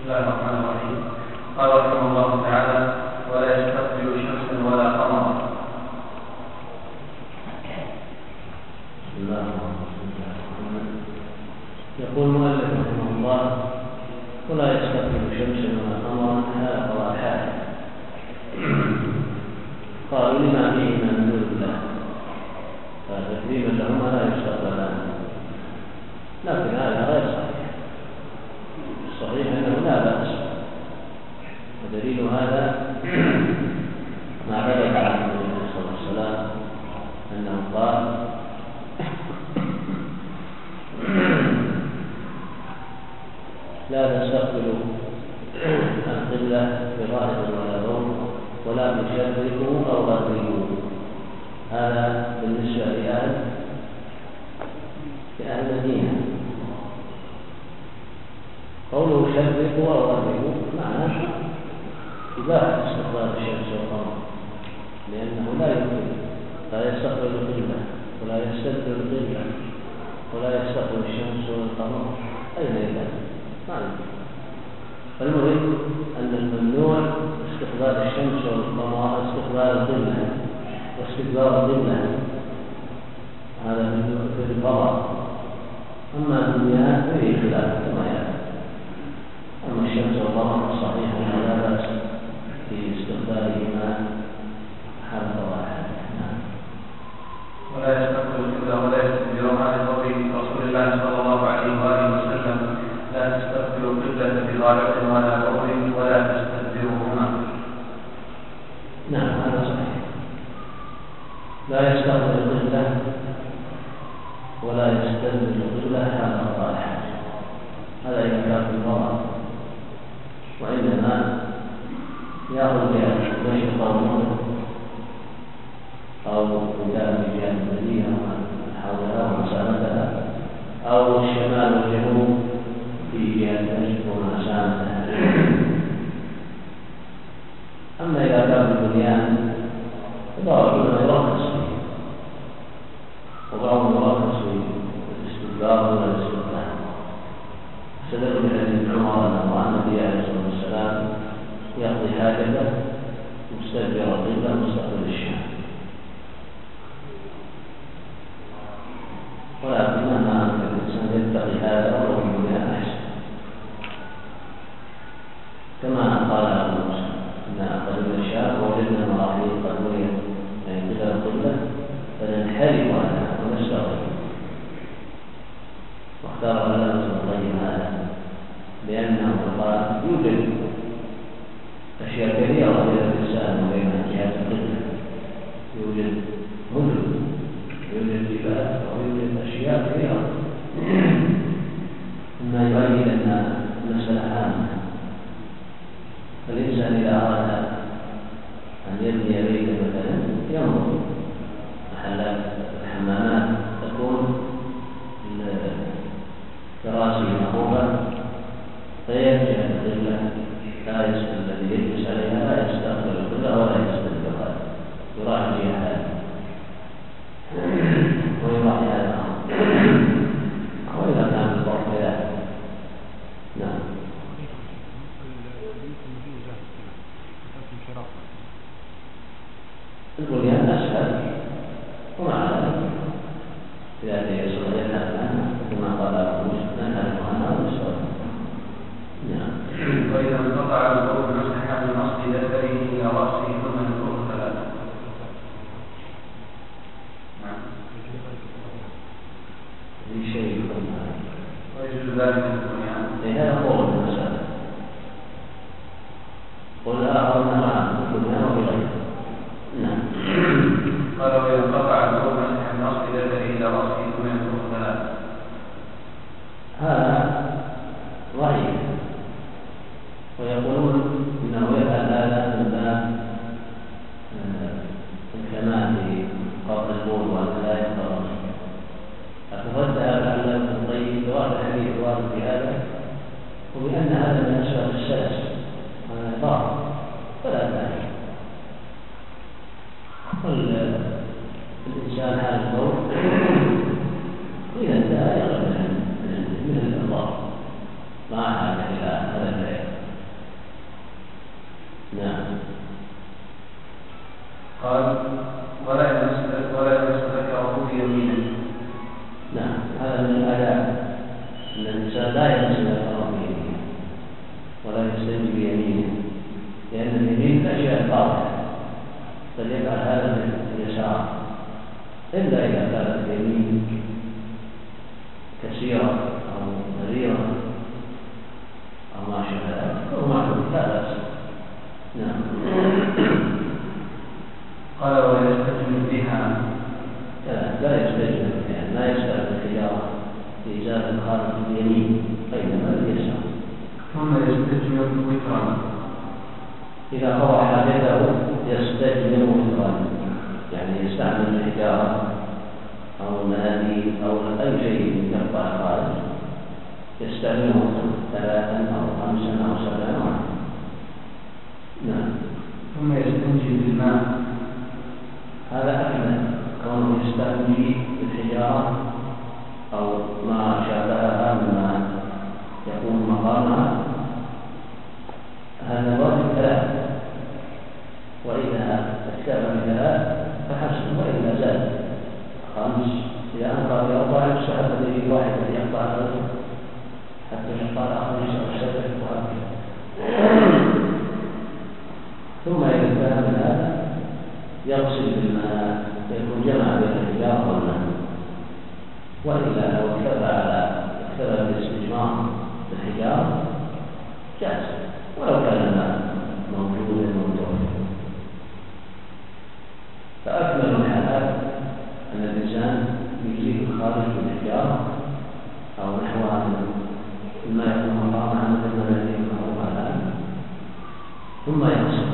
الله الرحمن الرحيم. قال رحمه الله تعالى: ولا يستقبل شمسا ولا قمرا. بسم الله الرحمن الرحيم. يقول المؤلف رحمه الله: ولا يستقبل شمسا ولا قمرا هذا قضاء الحاجة. قالوا لما فيهما من دون الله، فتكريما لهما لا يستقبلان، لكن هذا غير صحيح. الصحيح انه لا بأس، ودليل هذا ما ثبت عن النبي صلى الله عليه وسلم انه قال: لا تستقبلوا القبلة بظاهر ولا ضر ولا تشركوا او غربوا. هذا بالنسبة لأهل المدينة. قوله شركوا او غربوا معناه إباحة استقبال الشمس والقمر، لأنه لا يمكن، لا يستقبل القبلة ولا يستدبر القبلة ولا يستقبل الشمس والقمر، أين يذهب؟ ما يمكن. فالمهم أن الممنوع استقبال الشمس والقمر، استقبال القبلة واستدبار القبلة، هذا في الفضاء. أما المياه فيه خلاف كما يعلم. أما الشمس والقمر الصحيح أنه لا بأس في استقبالهما حال واحد. ولا يستقبل القبلة ولا يستدبر عن قول رسول الله صلى الله عليه وآله وسلم: لا تستقبل القبلة بغالة ولا قول ولا تستدبرهما. نعم هذا صحيح. لا يستقبل القبلة ولا يستدبر القبلة هذا قضاء الحاجة، هذا إذا كان في الفضاء. وإنما يأخذ بها مشرق أو مغرب أو إذا في جهة المدينة ومن حولها ومساندها، أو الشمال والجنوب في جهة المشرق ومساندها. أما إذا كان بالبنيان فبعضهم يرخص فيه وبعضهم يرخص في الاستدبار ولا الاستقبال. استدل بحديث عمر أنه عن النبي عليه الصلاة والسلام يقضي حاجته مستدبر القبلة مستقبل الشام. ولكن مهما أمكن الإنسان يتقي هذا ولو في بنيان أحسن، كما قال أبو موسى: إنا قدمنا الشام ووجدنا مراحيض قد بنيت من قبل القبلة فننحرف عنها ونستغرب. واختار لنا ابن القيم هذا لأنه قال: يوجد أشياء كثيرة بين الإنسان وبين جهة القبلة، يوجد مدن، يوجد جبال، ويوجد أشياء كثيرة مما يؤيد أن المسألة عامة. فالإنسان إذا أراد أن يبني بيتا مثلا ينظر محلات الحمامات تكون كراسي معروفة فيرجع القبلة، لا يستقبل الذي يجلس عليها لا يستقبل القبلة ولا يستدبرها، يراعي هذا ويراعي هذا، وإذا كان الظرف كذلك. نعم. البنيان أسهل، ومع ذلك إذا يصل إلى عنها كما قال أبو موسى ننهى عنها ونسأل. نعم. وإذا انقطع الوضوء مسح بنصب ذكره إلى رأسه ثم ينظر ثلاثة. نعم. في شيء ويجوز ذلك في البنيان. هذا قول المسألة. قل آخر نهى في البنيان وبغيره. نعم. قال: وإذا انقطع الوضوء مسح بنصب ذكره إلى رأسه ثم ينظر ثلاثة. هذا ضعيف، ويقولون إنه يفعل هذا من باب الكمال قبل البول وأن لا يقرأ. أفرد هذا على ابن القيم جواب الحديث الوارد في هذا، وبأن هذا من أسباب السلس ومن الضار فلا داعي. الإنسان حال البول إذا انتهى يغلب من الضار، ما حاجة إلى هذا الفعل. نعم. قال ولا يمس ذكره بيمينه. نعم، هذا من الآداب أن الإنسان لا يمس ذكره بيمينه ولا يستنجي بيمينه، لأن اليمين من الأشياء الطاهرة، فليفعل هذا باليسار، إلا إذا كانت اليمين كثيرة أو مريرة أو ما شابه ذلك فهو معلوم لا بأس. نعم. قال ولا يستجمل بها. لا يستجمل بها، لا يستعمل الحجارة في إزالة الخارج اليمين، بينما اليسار. ثم يستجمل وترا. إذا قضى حاجته يستجمل وترا، يعني يستعمل الحجارة أو المناديل أو أي شيء يقطع الخارج يستعمله 3 أو 5 أو 7 مرات. نعم. ثم يستنجي بالماء. هذا أكمل، كونه يستنجي بالحجارة أو ما شابهها مما يكون مقامها، هذا واجب 3، وإذا اكتفى ب3 فحسن، وإذا زاد 5 إذا أنقى ب4 يستحب به 1 أن يقطع الرجل حتى يقطع الآخر 5 أو 7 وهكذا. ثم إذا كان من هذا يغسل بالماء، يكون جمع بين الحجارة والماء. وإلا لو اكتفى بالاستجمار بالحجارة جاز، ولو كان الماء موجودا متوفرا. فأكمل الحالات أن الإنسان يزيل الخارج بالحجارة أو نحوها مما يكون مقامها مثل المناديل المعروفة الآن، ثم يغسل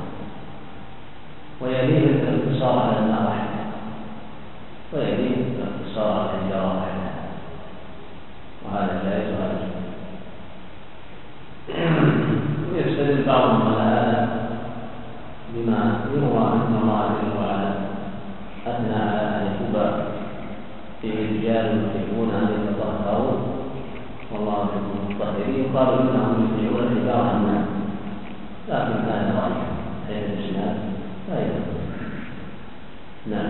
ويليه الاقتصار على الماء وحده، ويليه الاقتصار على الحجارة وحده، وهذا جائز وهذا جائز. يستدل بعضهم على هذا بما يروى أن الله جل وعلا أثنى على أهل قبى فيه رجال يحبون أن يتطهروا والله يحب المطهرين، قالوا إنهم يطيعون الحجارة الماء، لكن هذا ضعيف حيث الإسناد لا يدخل. نعم.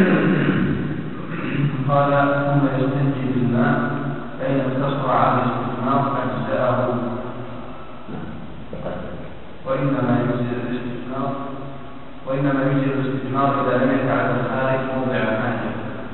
قال ثم يستنجي بالماء فإن اقتصر على الاستجمار أجزاءه. وإنما يجزي الاستجمار إذا لم يتعدى الخارج موضع الحاجة.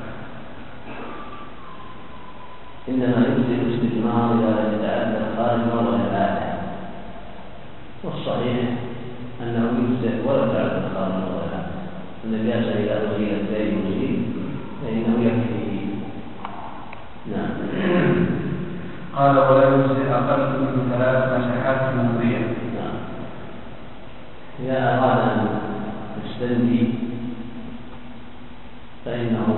إنما يجزي الاستجمار إذا لم يتعدى الخارج موضع الحاجة، والصحيح أنه يجزي ولا تعدى الخارج موضع الحاجة، أن الناس إذا أزيل الدين يزيل فإنه يكفي. نعم. قال ولا يجزي أقل من 3 مسحات ممضية. نعم. إذا أراد أن يستنجي فإنه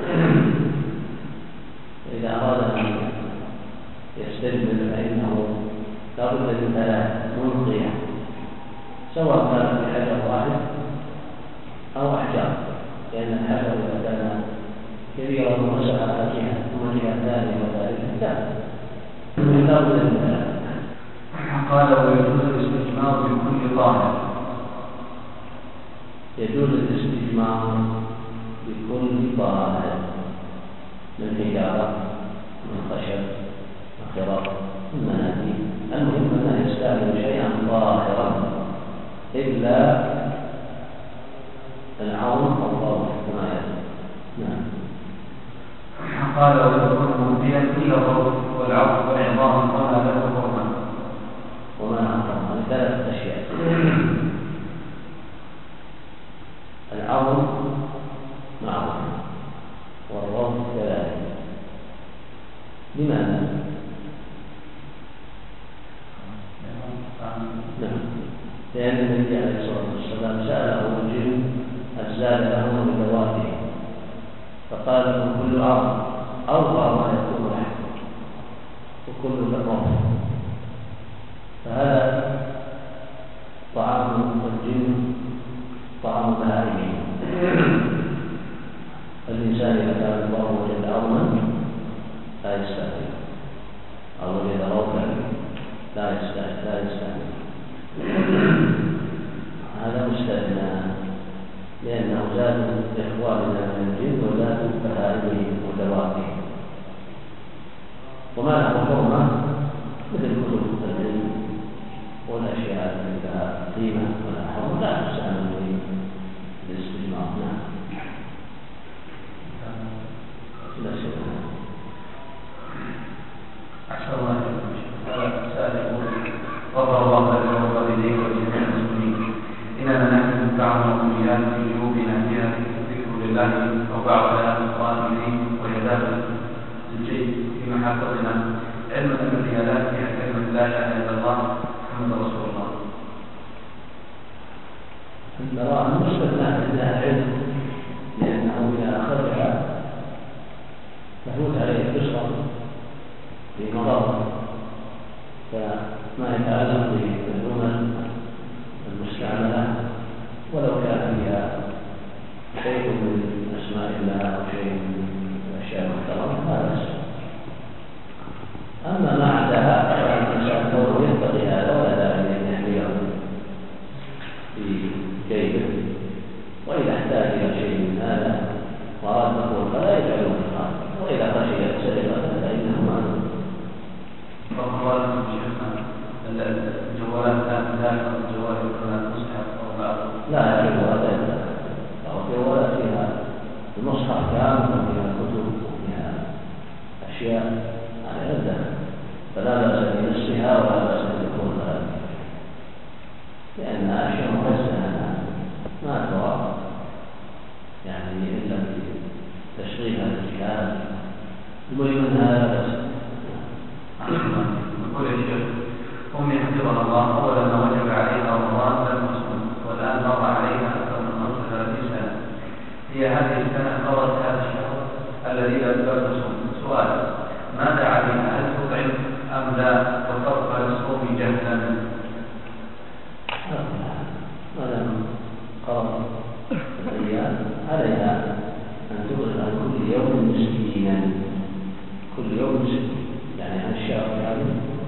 إذا أراد أن يستجمل فإنه لا بد من 3 ممضية، سواء كانت بحجر واحد أو أحجار، لأن الحجر إذا كان كبيرا ومسح فاكهة ثم جهة ثانية وثالثة لا بد من 3. قال ويجوز الاستجمار بكل طاهر. يجوز الاستجمار بكل طاهر من حجارة من خشب وخرق من مناديل، المهم أن يستعمل شيئا طاهرا إلا العون أو الضوء كما يأتي. نعم. قال ويكون ممضيا إلا الضوء والعظم والعظام وما له حرمة. وما له حرمة 3 أشياء: العظم معروف والروح كذلك. لماذا؟ نعم. لأن النبي عليه الصلاة والسلام سأله الجن الزاد لهم بذواته فقال لهم كل عظم أوفى ما يكون لحم وكل بالروح، فهذا طعام الجن طعام بهائم. الإنسان إذا كان الله وجد عظما لا يستهزئ أو وجد روحا لا يستهزئ. لأنه زاد لإخواننا من الجن وزاد بهائمهم ودوابهم، وما له حرمة مثل كتب العلم والأشياء التي لها قيمة ولا حرمة لا تستعمل بالاستجمار. نعم. أحسن الله إليكم. هذا سائل يقول: غفر الله لك ولوالديك ولجميع المسلمين، إننا نحن بعض الأمنيات في جنوبنا فيها ذكر لله أو بعض آيات القرآن الكريم وهي داخل الجيد في محافظنا، علما أن الريالات فيها كلمة لا إله إلا الله محمد رسول الله. نرى المستثنى من العلم لأنه إذا أخرجها فهوت عليه الفسق في مضره، فما يتعلق بالجمل المستعملة ولو كان فيها شيء من أسماء الله أو شيء من الأشياء المحترمة لا بأس. أما ما عداها فالإنسان دوره ينبغي هذا ولا داعي أن يحمله في جيبه، وإذا احتاج إلى شيء من هذا وأراد نقول فلا يجعله في الخارج، وإذا خشي سرقة فإنه معلوم. فقالوا شيخنا الجوالات داخل الجوال يكون المصحف أو بعض؟ لا الجوالات لا، الجوالات فيها المصحف كامل وفيها كتب وفيها أشياء على عدة، فلا بأس بنصها ولا بأس بكون هذا، لأنها أشياء مخزنة ما ترى يعني إلا بتشغيلها بالجهاز، المهم أنها لا بأس. يقول يا شيخ: أمي حفظها الله أول ما وجب عليها رمضان لم تصم، والآن مر عليها أكثر من 35 سنة، هي هذه السنة قضت هذا الشهر الذي لا تصم. سؤال: ماذا عليها؟ هل تطعم أم لا تقبل الصوم جهلا؟ ما دام قضت الأيام عليها أن تطعم عن كل يوم مسكينا، كل يوم مسكين، يعني عن الشهر يعني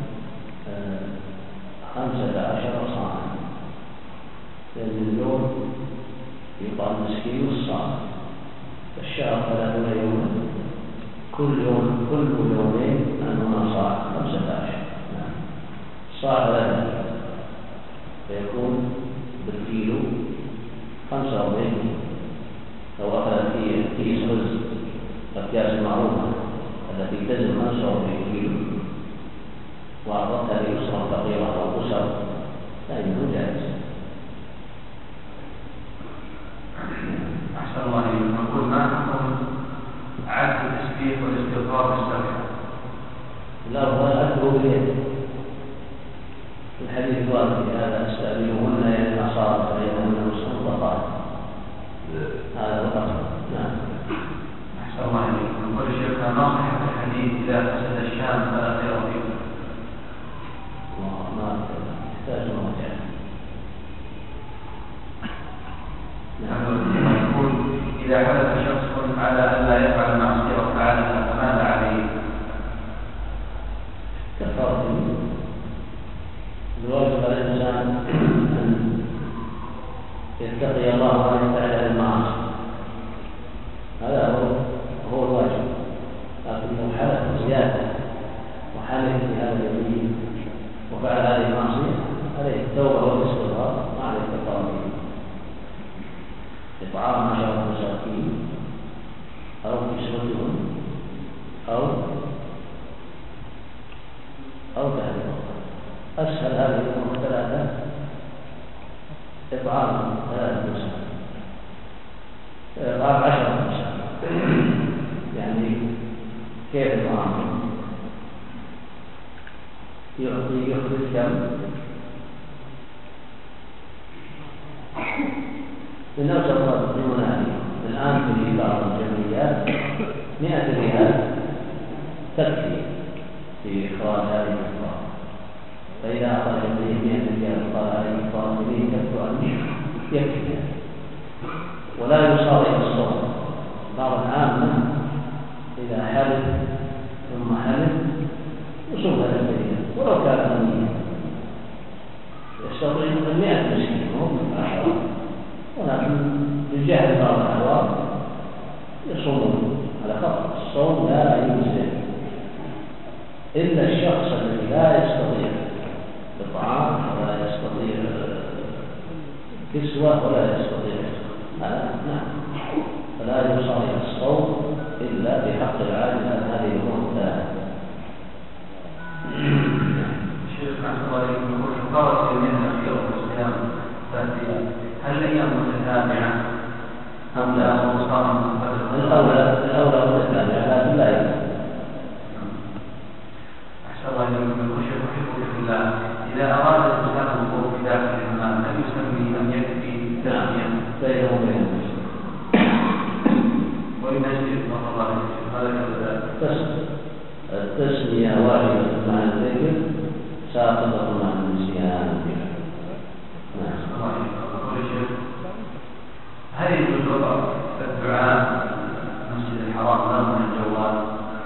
15 صاعا، لأن اليوم يطعم مسكين الصاع، فالشهر 30 يوما، كل يومين أنهما صاع 15 صاع 3 فيكون بالكيلو 45. لو أخذت كيس رز الأكياس المعروفة التي تزن 45 كيلو وأعطتها لأسرة فقيرة أو أسر فإنه جائز. أحسن الله إليكم. نقول: ما حكم عد التسبيح والاستغفار بالسبع؟ لا، هو أكبر باليد. في الحديث الوارد في هذا: استأذنوهن يعني الأعصار فإنهن مصدقات. هذا هو الأصل. نعم. أحسن الله إليكم. نقول شيخنا: ما صحة الحديث إذا فسد الشام فلا خير فيه؟ ما يحتاج مراجعة. يقول: إذا حدث شخص على أن لا يفعل معصية وفعلها فماذا عليه؟ كفارة الواجب على الإنسان أن يتقي الله وأن يبتعد عن المعاصي، هذا هو الواجب. لكن لو حدث زيادة وحدث في هذا اليمين وفعل هذه المعصية عليه التوبة والاستغفار ما عليه كفارة، إطعام 10 مساكين أو كسوتهم أو تحرير. أسهل هذه الأمور 3: إطعام 3 مساكين، إطعام 10 مساكين. يعني كيف الطعام؟ يخرج كم؟ من أوسط الضمن هذه الآن في بعض الجمعيات 100 ريال تكفي في إخراج هذه الكفارة، فإذا أخرج الجمعية 100 ريال قال هذه الكفارة تكفي عن يكفي، ولا يصار إلى الصوم. بعض العامة إذا حلف ثم حلف يصوم 3 ريال ولو كان غنيا، يستطيع 100 مسكين وهم 10 ولكن من جهة بعض الأحوال يصومون على خطأ. الصوم لا يجزئ إلا الشخص الذي لا يستطيع الطعام ولا يستطيع كسوة ولا يستطيع هذا نعم، فلا يصلي الصوم إلا بحق العاجز عن هذه الأمور الثلاثة. الشيخ أحسن الله عليكم يقول شقاوة يومين الأخيرة في الصيام فاتية، هل الأيام متتابعة أم لا مصارمة منفردة؟ الأولى متتابعة لكن لا يمكن. أحسن الله عليكم يقول شيخ أحبك في الله، إذا أراد الإنسان الوقوف في داخل الحمام هل يسمي أم يكفي تسمية؟ بينه وبين المسجد ويمسجد نظر الله عليه هذا كذا. التسمية واجبة مع الذكر ساقطة مع النسيان. نعم. هل يجوز وضع الدعاء المسجد الحرام له من الجوال؟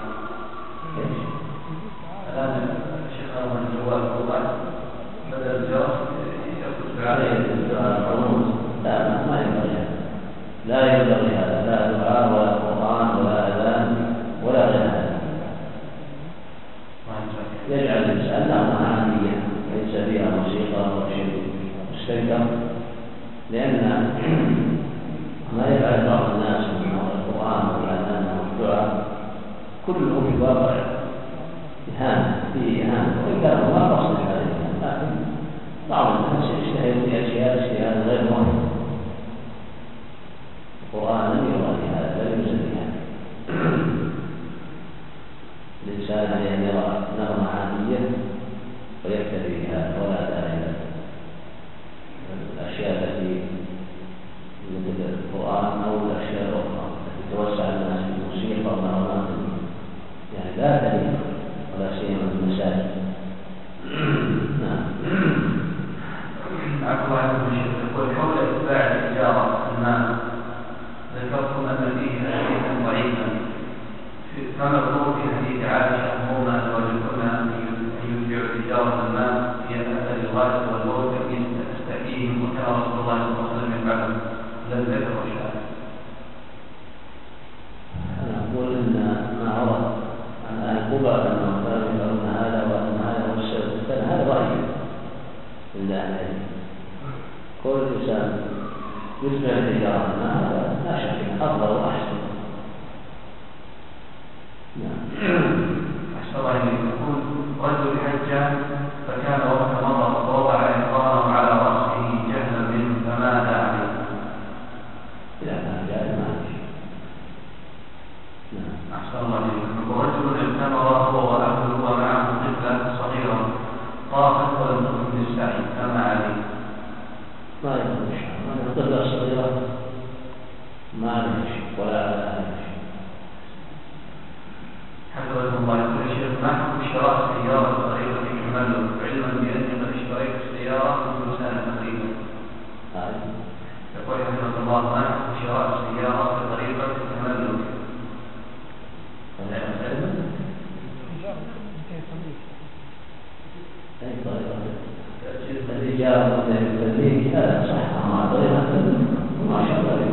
الآن الشيخ له من الجوال والله بدل الجرس يأخذ الدعاء لا ما ينبغي، لا ينبغي هذا، لا دعاء ولا قرآن ولا أذان ولا غير هذا. يجعل الإنسان له عادية ليس فيها موسيقى أو شيء مستنكر، لأن ما يفعل بعض الناس من القرآن والأذان والدعاء كله في الواقع إهانة، فيه إهانة، وإن كان ما قصد هذا، لكن بعض الناس يجتهد في أشياء اجتهاد غير مهم. القرآن لم يرى هذا، لا يوجد هذا. الإنسان أن يرى نغمة عادية ويكتفي بها ولا داعي له. الأشياء التي مثل القرآن أو الأشياء الأخرى التي توسع الناس في الموسيقى والنغمات يعني لا تليق ولا سيما في المساجد. نعم. عفوا عنكم الشيخ يقول حول إتباع التجارة المال ذكرتم أن فيه حديثا ضعيفا كما مذكور في حديث عائشة أمورنا أزواجكن أن يتبعوا تجارة المال في أثر الغالب والموت يستحييهم وكان رسول الله صلى الله عليه وسلم يفعله لم ذكر الشارع. أنا أقول إن ما ورد عن أهل قبى أنهم كانوا يفعلون هذا وأن هذا هو السبب، كان هذا ضعيف عند أهل العلم. كل إنسان يتبع تجارة المال هذا لا شك أفضل وأحسن. أحسن الله إليك يقول رجل حج فكان وقت مضى فوضع إحرامه على رأسه جهلا منه فماذا عليه؟ إذا كان جاهل ما عليه. أحسن الله إليك يقول رجل اعتمر هو وأهله ومعه طفلا صغيرا طافت ولم تكن بالسعي فما عليه؟ ما يكون شيء، الطفلة الصغيرة ما عليه شيء ولا على أهله شيء. حفظكم الله يقول الشيخ ما حكم شراء سيارة بطريقة التملك علما بأني قد اشتريت السيارة منذ سنة تقريبا. يقول حفظكم الله ما حكم شراء السيارة بطريقة التملك؟ أي طريقة؟ الإجابة التمليك هذا صح، مع طريقة التملك ما شاء الله.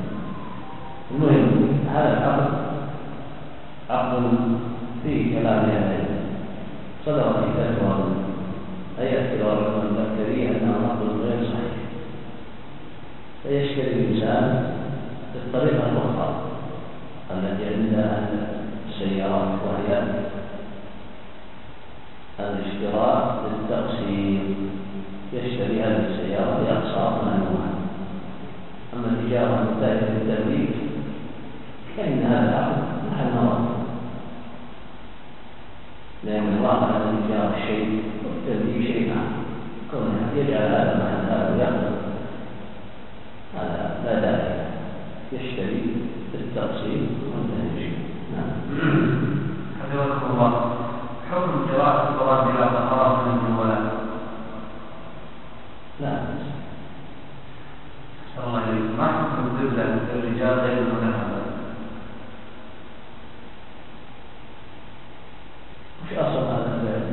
المهم هذا العقد عقد فيه كلام يعني صدر في فتوى أي اعتبار من البكتيريا أنه عقد غير صحيح، فيشتري الإنسان بالطريقة الأخرى التي عند أهل السيارات، وهي الاشتراء للتقسيم، يشتري هذه السيارة بأقساط ممنوعة. أما التجارة المنتهية بالتمليك فإن هذا العقد محل نظر، لأن الواقع أن التجارة شيء والتمليك شيء آخر، كونه يجعل هذا محل هذا ويقبل هذا لا داعي، يشتري بالتقسيم وانتهى شيء. حفظكم الله حكم قراءة القرآن بلا طهارة من الولاء؟ لا. أحسن الله إليك ما حكم القبلة للرجال غير المذهبة؟ وش أصل هذا الفعل؟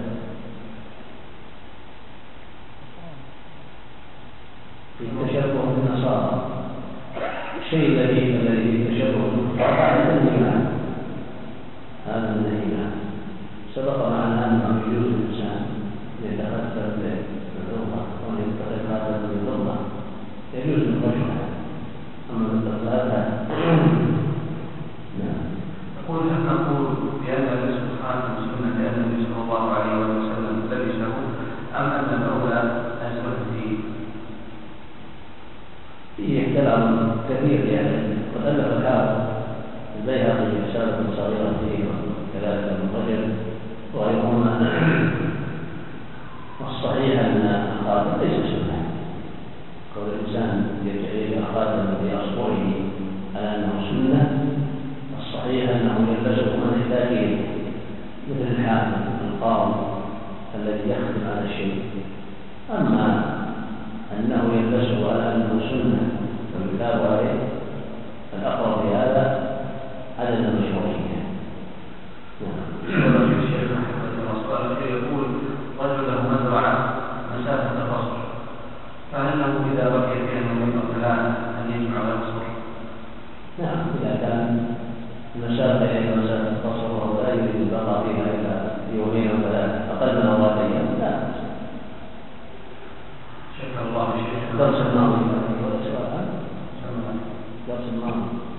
في تشبه بالنصارى الشيء الذي تشبه هذا النهي هذا النهي سبق معنا أنه يجوز الإنسان يتخذ باللغة أو يتخذ هذا باللغة يجوز الرجل أما التخذ يقول هل نقول بأن الله سبحانه سنة النبي صلى الله عليه وسلم لبسه أم أن الأولى أزمته؟ فيه كلام كثير يعني قد ألف الحافظ البيهقي رسالة صغيرة فيه وكذلك ابن رجب وغيرهما والصحيح أن الخاتم ليس سنة قول الإنسان يجعل خاتم بأصبعه على أنه سنة الصحيح أنه يلبسه من احتاجه مثل الحاكم القاضي الذي يختم على الشيء أما أنه يلبسه على أنه سنة ويثاب عليه الأقرب في هذا عدد المشروعية. الشيخ محمد الأصفار يقول رجل له مزرعة مسافة قصر فأنه إذا بقي فيها يومين أو ثلاثة أن يجمع ويقصر؟ نعم إذا كان المسافة إلى مسافة قصر وهو لا يريد البقاء فيها إلا يومين أو ثلاثة أقل من 4 أيام لا. شكرا الله الشيخ. درس الماضي درس الماضي